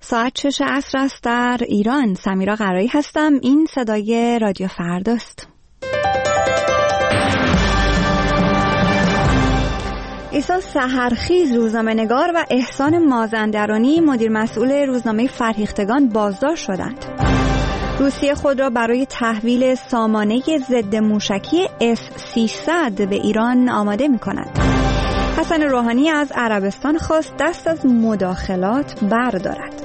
ساعت 6 عصر است در ایران. سمیرا قرایی هستم. این صدای رادیو فرداست. عیسی سحرخیز روزنامه‌نگار و احسان مازندرانی مدیر مسئول روزنامه فرهیختگان بازداشت شدند. روسیه خود را برای تحویل سامانه ضد موشکی S-300 به ایران آماده می‌کند. حسن روحانی از عربستان خواست دست از مداخلات بردارد.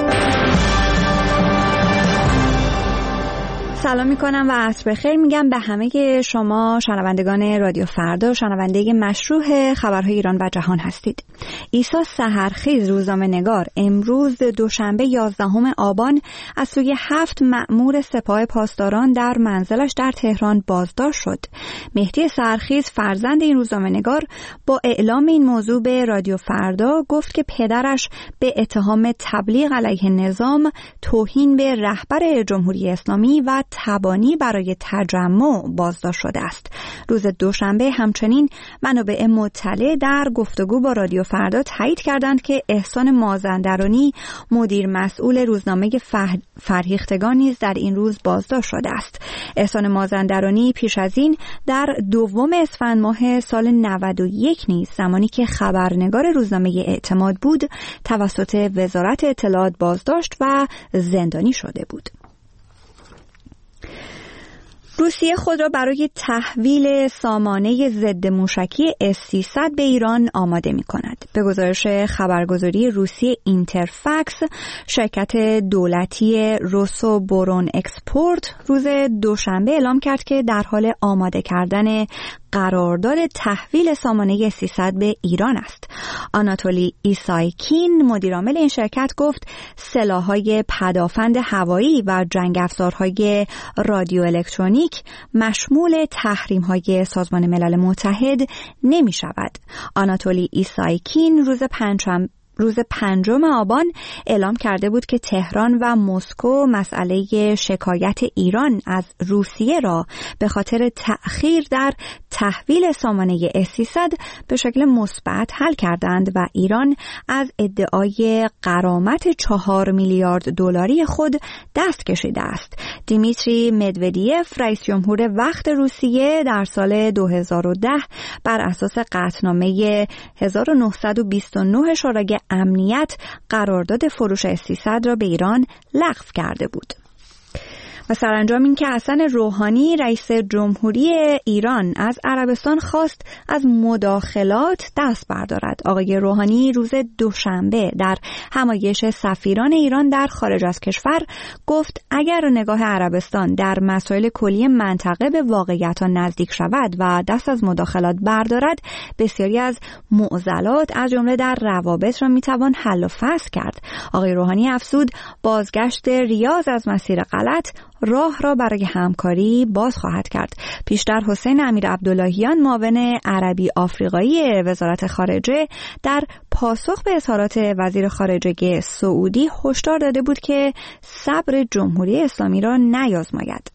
سلام میکنم و عصر بخیر میگم به همه شما شنوندگان رادیو فردا، شنونده مشروع خبرهای ایران و جهان هستید. عیسی سحرخیز روزنامه‌نگار امروز دوشنبه 11 آبان از سوی 7 مأمور سپاه پاسداران در منزلش در تهران بازداشت شد. مهدی سحرخیز فرزند این روزنامه‌نگار با اعلام این موضوع به رادیو فردا گفت که پدرش به اتهام تبلیغ علیه نظام، توهین به رهبر جمهوری اسلامی و تبانی برای تجمع بازداشت شده است. روز دوشنبه همچنین منابع مطلع در گفتگو با رادیو فردا تایید کردند که احسان مازندرانی مدیر مسئول روزنامه فرهیختگان نیز در این روز بازداشت شده است. احسان مازندرانی پیش از این در 2 اسفند ماه سال 91 نیز زمانی که خبرنگار روزنامه اعتماد بود توسط وزارت اطلاعات بازداشت و زندانی شده بود. روسیه خود را برای تحویل سامانه ضد موشکی S-300 به ایران آماده می کند. به گزارش خبرگزاری روسیه اینترفکس، شرکت دولتی روسو بورون اکسپورت روز دوشنبه اعلام کرد که در حال آماده کردن قرارداد تحویل سامانه S-300 به ایران است. آناتولی ایسایکین مدیرعامل این شرکت گفت سلاح‌های پدافند هوایی و جنگ افزارهای رادیو الکترونیک مشمول تحریم‌های سازمان ملل متحد نمی شود. آناتولی ایسایکین روز 5 آبان اعلام کرده بود که تهران و مسکو مسئله شکایت ایران از روسیه را به خاطر تأخیر در تحویل سامانه S-300 به شکل مثبت حل کردند و ایران از ادعای غرامت 4 میلیارد دلاری خود دست کشیده است. دیمیتری مدودیف رئیس جمهور وقت روسیه در سال 2010 بر اساس قطعنامه 1929 شورای امنیت قرارداد فروش S-300 را به ایران لغو کرده بود. و سرانجام این که حسن روحانی رئیس جمهوری ایران از عربستان خواست از مداخلات دست بردارد. آقای روحانی روز دوشنبه در همایش سفیران ایران در خارج از کشور گفت اگر نگاه عربستان در مسائل کلی منطقه به واقعیت نزدیک شود و دست از مداخلات بردارد، بسیاری از معضلات از جمله در روابط را میتوان حل و فصل کرد. آقای روحانی افزود بازگشت ریاض از مسیر غلط راه را برای همکاری باز خواهد کرد. پیشتر حسین امیر عبداللهیان معاون عربی آفریقایی وزارت خارجه در پاسخ به اظهارات وزیر خارجه سعودی هشدار داده بود که صبر جمهوری اسلامی را نیازماید.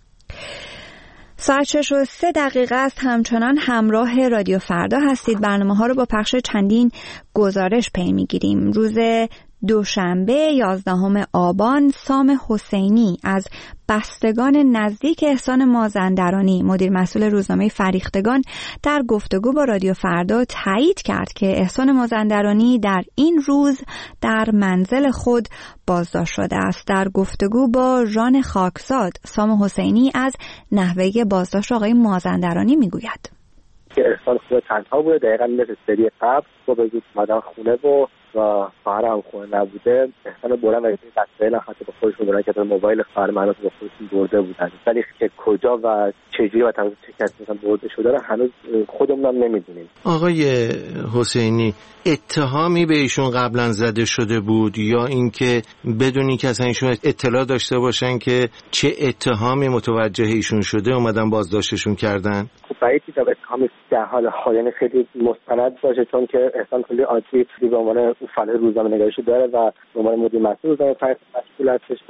ساعت 6:03 است. همچنان همراه رادیو فردا هستید. برنامه‌ها رو با پخش چندین گزارش پی می‌گیریم. روز دوشنبه 11 آبان سام حسینی از بستگان نزدیک احسان مازندرانی مدیر مسئول روزنامه فرهیختگان در گفتگو با رادیو فردا تایید کرد که احسان مازندرانی در این روز در منزل خود بازداشت شده است. در گفتگو با ژان خاکزاد سام حسینی از نحوه بازداشت آقای مازندرانی میگوید که احسان خود تنها بوده، دقیقا مثل سری قبل صبح زود اومدن خونه و خواهر هم خونه نبوده. احسان بردن و وسایل حتی با خودشون بردن که موبایل خواهر من رو با خودشون برده بودن، ولی که کجا و چجوری و توسط چه کسی مثلا برده شده رو هنوز خودمون هم نمیدونیم. آقای حسینی اتهامی به ایشون قبلا زده شده بود یا اینکه بدون اینکه اصلا ایشون اطلاع داشته باشن که چه اتهامی متوجه ایشون شده اومدن بازداشتشون کردن؟ بعید دیدم اتهامی در حال حاضر خیلی مستند باشه، چون که احسان خیلی عادی به عنوان فعال روزنامه‌نگاری داره و به عنوان مدیر مسئول روزنامه مسئول هستش و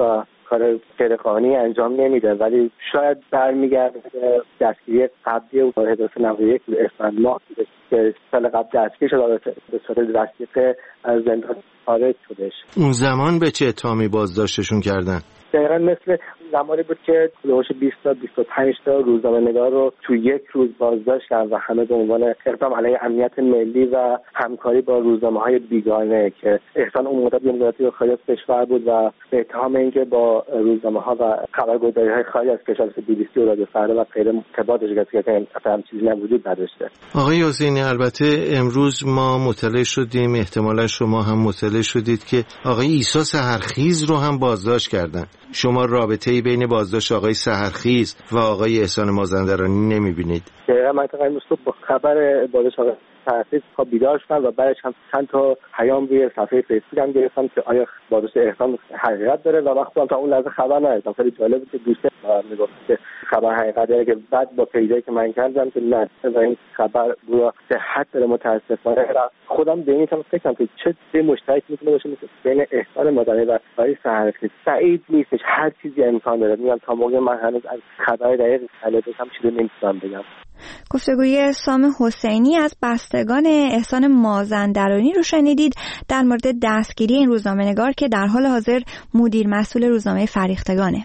کار غیرقانونی انجام نمیده، ولی شاید برمیگرده به دستگیری قبلی او 1991 اسفند ماه که سال قبل دستگیر شد به صورت رسمیت از زندان خارج شدش. اون زمان به چه اتهامی بازداشتشون کردن؟ دقیقا مثل زمانی بود که حدود 20 تا 25 تا روزنامه‌نگار رو تو یک روز بازداشت کردن و همه به عنوان اقدام علیه امنیت ملی و همکاری با روزنامه‌های بیگانه که احسان اون مدت وزارت خارجه از کشور بود و به اتهام اینکه با روزنامه‌ها و خبرگزاری‌های خارج از کشور مثل BBC و رادیو فردا و غیره ارتباطش که اصلا چیزی وجود نداشته. آقای حسینی، البته امروز ما مطلع شدیم، احتمالا شما هم مطلع شدید که آقای عیسی سحرخیز رو هم بازداشت کردن. شما رابطه‌ای بین بازداشت آقای سحرخیز و آقای احسان مازندرانی نمی‌بینید؟ دقیقاً من امروز با خبر بازداشت آقای سحرخیز بیدار شدم و بعدش هم چند تا پیام روی صفحه فیسبوک هم گرفتم که آیا بازداشت احسان حقیقت داره و من خودم تا اون لحظه خبر نداشتم. خیلی جالب بود که دوستم میگفت که خبر حقیقت داره، که بعد با پیجایی که من کردم که نه و این خبر رو صحت داره. متاسفانه خودم به این فکر کردم که چه مشترک میتونه باشه بین احسان مازندرانی و آقای سحرخیز. سعید نیستش، هر چیزی امکان داره. میگم تا موقع من هنوز از خبر دقیق هم چیزی نمیتونم بگم. گفتگوی سام حسینی از بستگان احسان مازندرانی رو شنیدید در مورد دستگیری این روزنامه‌نگار که در حال حاضر مدیر مسئول روزنامه فریختگانه.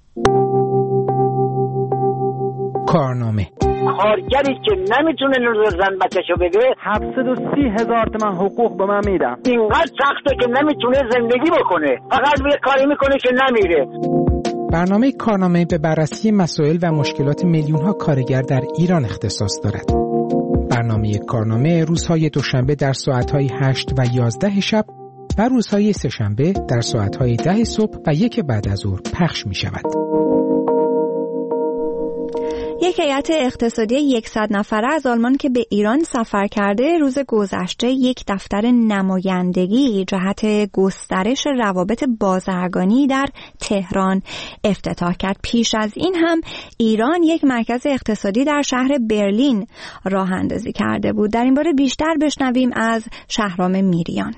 کارنامه کارگری که نمیتونه نور زن بچه‌شو بده 730,000 تومان حقوق به من میدم. اینقدر سخته که نمیتونه زندگی بکنه، فقط یه کاری میکنه که نمیره. برنامه کارنامه به بررسی مسائل و مشکلات میلیون‌ها کارگر در ایران اختصاص دارد. برنامه کارنامه روزهای دوشنبه در ساعت‌های 8 و 11 شب و روزهای سه‌شنبه در ساعت‌های 10 صبح و 1 بعد از ظهر پخش می‌شود. یک هیئت اقتصادی 100 نفره از آلمان که به ایران سفر کرده روز گذشته یک دفتر نمایندگی جهت گسترش روابط بازرگانی در تهران افتتاح کرد. پیش از این هم ایران یک مرکز اقتصادی در شهر برلین راه اندازی کرده بود. در این باره بیشتر بشنویم از شهرام میریان.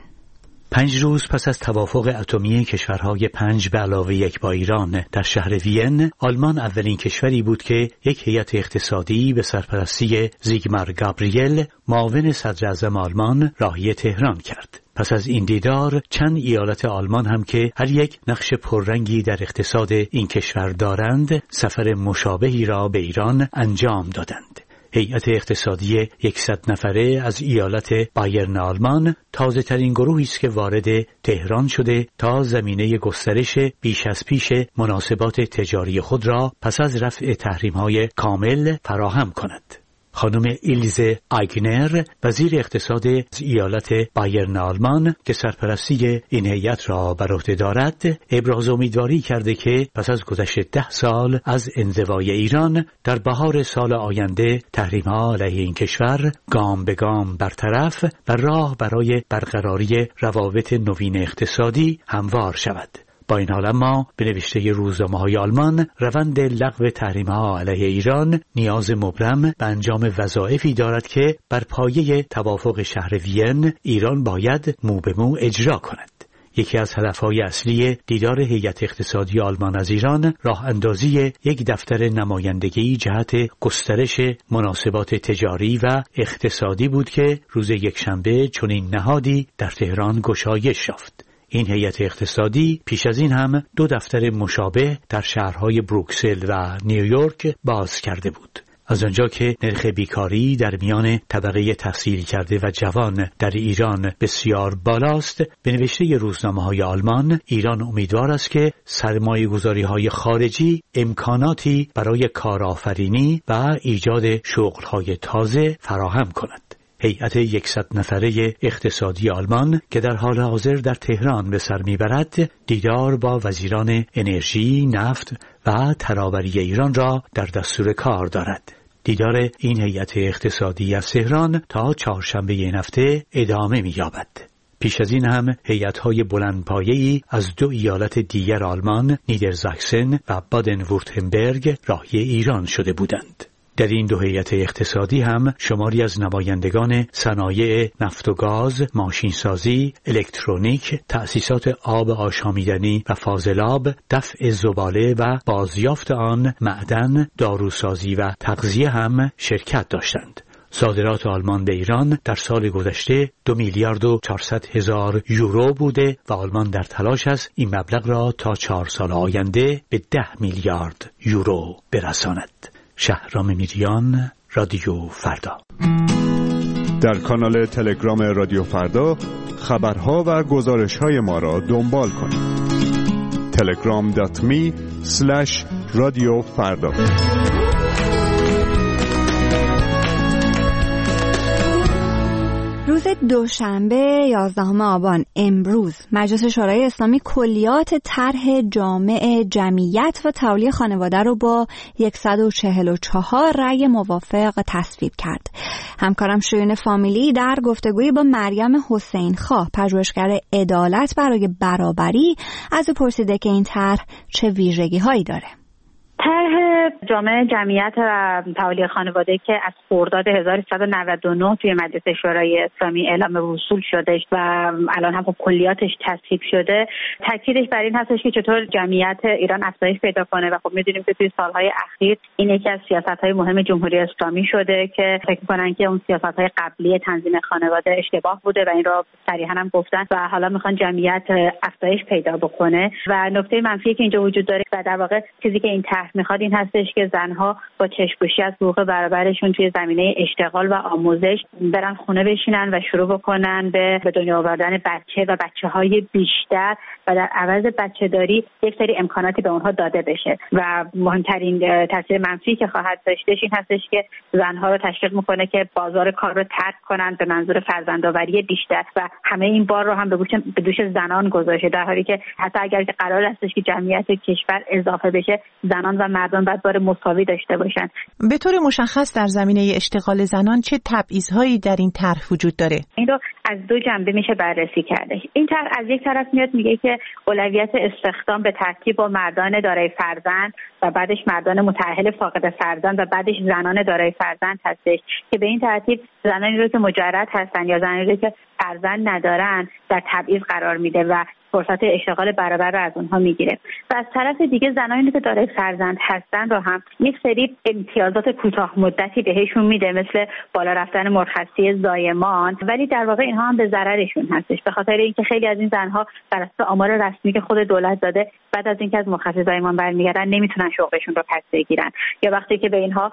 5 روز پس از توافق اتمی کشورهای 5 به علاوه 1 با ایران در شهر وین، آلمان اولین کشوری بود که یک هیئت اقتصادی به سرپرستی زیگمار گابریل، معاون صدر اعظم آلمان، راهی تهران کرد. پس از این دیدار چند ایالت آلمان هم که هر یک نقش پررنگی در اقتصاد این کشور دارند، سفر مشابهی را به ایران انجام دادند. هیئت اقتصادی 100 نفره از ایالت بایرن آلمان تازه ترین گروهی است که وارد تهران شده تا زمینه گسترش بیش از پیش مناسبات تجاری خود را پس از رفع تحریم‌های کامل فراهم کند. خانم ایلزه آیگنر، وزیر اقتصاد از ایالت بایرن آلمان که سرپرستی این هیئت را بر عهده دارد، ابراز امیدواری کرده که پس از گذشت 10 سال از انزوای ایران در بهار سال آینده تحریم‌ها علیه این کشور گام به گام برطرف و راه برای برقراری روابط نوین اقتصادی هموار شود. با این حال اما به نوشته روزنامه‌های آلمان، روند لغو تحریم‌ها علیه ایران نیاز مبرم به انجام وظایفی دارد که بر پایه توافق شهر وین ایران باید مو به مو اجرا کند. یکی از هدف‌های اصلی دیدار هیئت اقتصادی آلمان از ایران راه اندازی یک دفتر نمایندگی جهت گسترش مناسبات تجاری و اقتصادی بود که روز یکشنبه چنین نهادی در تهران گشایش یافت. این هیئت اقتصادی پیش از این هم 2 دفتر مشابه در شهرهای بروکسل و نیویورک باز کرده بود. از آنجا که نرخ بیکاری در میان طبقه تحصیل کرده و جوان در ایران بسیار بالاست، به نوشته روزنامه‌های آلمان، ایران امیدوار است که سرمایه‌گذاری‌های خارجی امکاناتی برای کارآفرینی و ایجاد شغل‌های تازه فراهم کند. هیئت 100 نفره اقتصادی آلمان که در حال حاضر در تهران به سر میبرد، دیدار با وزیران انرژی، نفت و ترابری ایران را در دستور کار دارد. دیدار این هیئت اقتصادی از تهران تا چهارشنبه این هفته ادامه می‌یابد. پیش از این هم هیئت‌های بلندپایه‌ای از 2 ایالت دیگر آلمان، نیدرزاکسن و بادن وورتنبرگ، راهی ایران شده بودند. در این دو هیئت اقتصادی هم شماری از نمایندگان صنایع نفت و گاز، ماشینسازی، الکترونیک، تأسیسات آب آشامیدنی و فاضلاب، دفع زباله و بازیافت آن، معدن، داروسازی و تغذیه هم شرکت داشتند. صادرات آلمان به ایران در سال گذشته 2 میلیارد و 400 هزار یورو بوده و آلمان در تلاش است این مبلغ را تا 4 سال آینده به 10 میلیارد یورو برساند. شهرام میریان، رادیو فردا. در کانال تلگرام رادیو فردا خبرها و گزارش‌های ما را دنبال کنید. telegram.me/رادیوفردا. روز دوشنبه 11 آبان امروز مجلس شورای اسلامی کلیات طرح جامع جمعیت و تولی خانواده رو با 144 رأی موافق تصویب کرد. همکارم شیرین فامیلی در گفتگویی با مریم حسین خواه، پژوهشگر عدالت برای برابری، از او پرسیده که این طرح چه ویژگی‌هایی داره. طرح جامع جمعیت و تولی خانواده که از خرداد 1399 توی مجلس شورای اسلامی اعلام وصول شدش و الان هم کلیاتش تصویب شده، تاکیدش بر این هستش که چطور جمعیت ایران افزایش پیدا کنه و خب می‌دونیم که توی سالهای اخیر این یکی از سیاست‌های مهم جمهوری اسلامی شده که فکر می‌کنن که اون سیاست‌های قبلی تنظیم خانواده اشتباه بوده و این رو صریحاً هم گفتن و حالا می‌خوان جمعیت افزایش پیدا بکنه. و نکته منفی که اینجا وجود داره و در واقع چیزی که این طرح میخواد این هستش که زنها با چشم‌پوشی از حقوق برابرشون توی زمینه اشتغال و آموزش برن خونه بشینن و شروع بکنن به دنیا آوردن بچه و بچه‌های بیشتر و در عوض بچه‌داری یک سری امکاناتی به اونها داده بشه. و مهمترین تاثیر منفی که خواهد داشتش این هستش که زنها رو تشویق میکنه که بازار کار رو ترک کنن به منظور فرزندآوری بیشتر و همه این بار رو هم به دوش زنان گذاشته، در حالی که حتی اگر که قرار هستش که جمعیت کشور اضافه بشه، زنان و مردان باید بار مساوی داشته باشن. به طور مشخص در زمینه اشتغال زنان چه تبعیض‌هایی در این طرح وجود داره؟ این رو از دو جنبه میشه بررسی کرده. این طرح از یک طرف میاد میگه که اولویت استخدام به ترتیب با مردان دارای فرزند و بعدش مردان متأهل فاقد فرزند و بعدش زنان دارای فرزند هستش که به این ترتیب زنانی رو که مجرد هستن یا زنانی رو که فرزند ندارن در تبعیض قرار میده و فرصت اشتغال برابر رو از اونها میگیره. و از طرف دیگه زنانی که دارای فرزند هستن رو هم یک سری امتیازات کوتاه مدتی بهشون میده، مثل بالا رفتن مرخصی زایمان، ولی در واقع اینها هم به ضررشون هستش، به خاطر اینکه خیلی از این زنها بر اساس آمار رسمی که خود دولت داده بعد از اینکه از مرخصی زایمان برمیگردن نمیتونن شغلشون رو پس بگیرن، یا وقتی که به اینها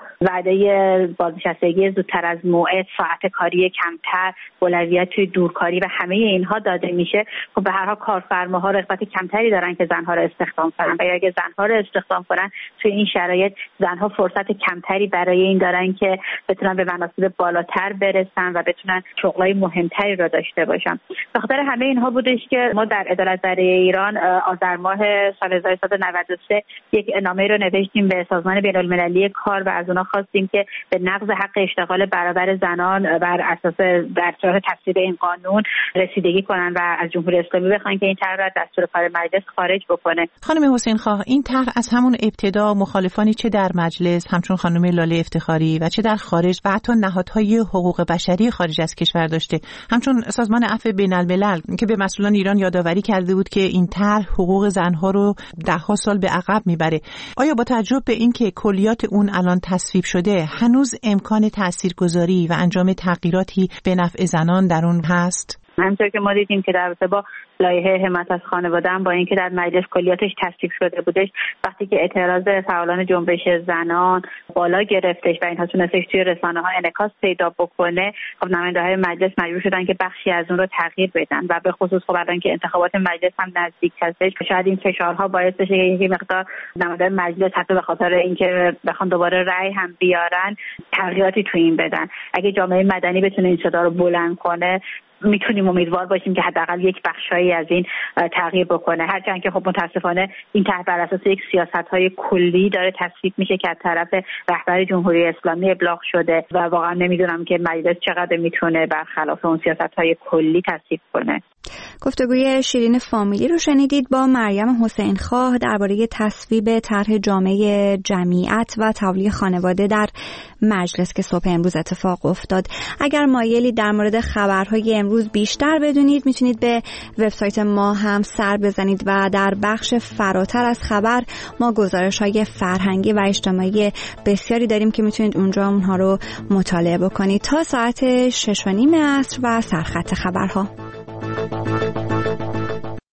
وعده بازنشستگی زودتر از موعد، ساعت کاری کمتر، اولویت توی دورکاری و همه اینها داده میشه، خب به هر حال کارفرماها رغبت کمتری دارن که زنها رو استخدام کنن و اگه زنها رو استخدام کنن توی این شرایط زنها فرصت کمتری برای این دارن که بتونن به مناصب بالاتر برسن و بتونن شغلای مهمتری رو داشته باشن. به خاطر همه اینها بودش که ما در عدالت برای ایران آذر ماه سال 1393 یک نامه رو نوشتیم به سازمان بین‌المللی کار و از اونها خواستیم که به نقض حق اشتغال برابر زنان بر اساس در راه تصویب این قانون رسیدگی کنن و از جمهوری اسلامی بخوان که این طرح را دستور کار مجلس خارج بکنه. خانم حسین خواه، این طرح از همون ابتدا مخالفانی چه در مجلس همچون خانم لاله افتخاری و چه در خارج و حتی نهادهای حقوق بشری خارج از کشور داشته، همچون سازمان عفو بین‌الملل که به مسئولان ایران یادآوری کرده بود که این طرح حقوق زنها رو ده‌ها سال به عقب میبره. آیا با توجه به اینکه کلیات اون الان تصویب شده هنوز امکان تاثیرگذاری و انجام تغییراتی به نفع زنان در اون هست؟ همونطور که ما دیدیم که در رابطه با لایحه حمایت از خانواده هم با اینکه در مجلس کلیاتش تصویب شده بودش، وقتی که اعتراض فعالان جنبش زنان بالا گرفتش و اینها تونستش توی رسانه‌ها انعکاس پیدا بکنه، خب نماینده‌های مجلس مجبور شدن که بخشی از اون رو تغییر بدن و به خصوص خب الان که انتخابات مجلس هم نزدیک هستش، شاید این فشارها باعث بشه که یک مقدار نماینده‌های مجلس حتی به خاطر اینکه بخوان دوباره رأی هم بیارن تغییراتی تو این بدن. اگه جامعه مدنی بتونه این صدا رو بلند کنه میتونیم امیدوار باشیم که حداقل یک بخشایی از این تغییر بکنه، هرچند که خب متاسفانه این طرح بر اساس یک سیاست‌های کلی داره تصویب میشه که از طرف رهبر جمهوری اسلامی ابلاغ شده و واقعا نمیدونم که مجلس چقدر میتونه برخلاف اون سیاست‌های کلی تصویب کنه. گفتگوی شیرین فامیلی رو شنیدید با مریم حسین خواه درباره تصویب طرح جامعه جمعیت و تولی خانواده در مجلس که صبح امروز اتفاق افتاد. اگر مایلی در مورد خبرهای امروز بیشتر بدونید میتونید به وبسایت ما هم سر بزنید و در بخش فراتر از خبر ما گزارش‌های فرهنگی و اجتماعی بسیاری داریم که میتونید اونجا اونها رو مطالعه بکنید. تا ساعت 6:30 عصر و سرخط خبرها.